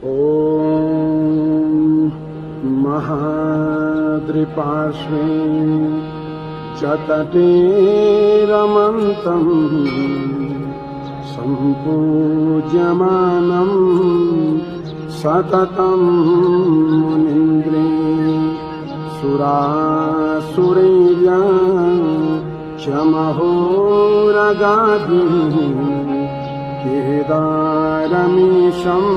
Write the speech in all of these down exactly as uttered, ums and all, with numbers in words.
ॐ महाद्रिपार्श्वे च तटे रमन्तम् सम्पूज्यमानं सततं मुनीन्द्रे सुरासुरैर्या च महोरगाभिः केदारमीशं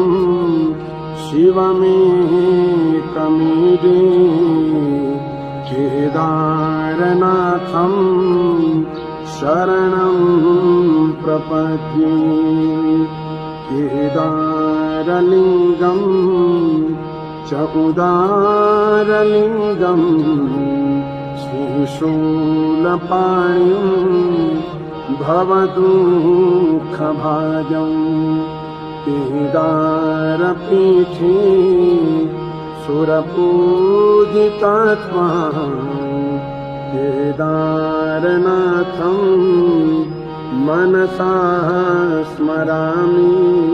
शिवमेकमीडे केदारनाथं शरणं प्रपद्ये केदारलिङ्गं च उदारलिङ्गं श्रीशूलपाणिं भवदुःखभाजं केदारपीठे सुरपूजितात्मा केदारनाथं मनसा स्मरामि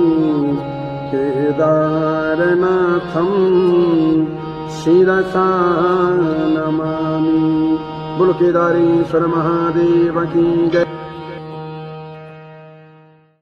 केदारनाथं शिरसा नमामि। बोलो केदारेश्वर महादेव की जय।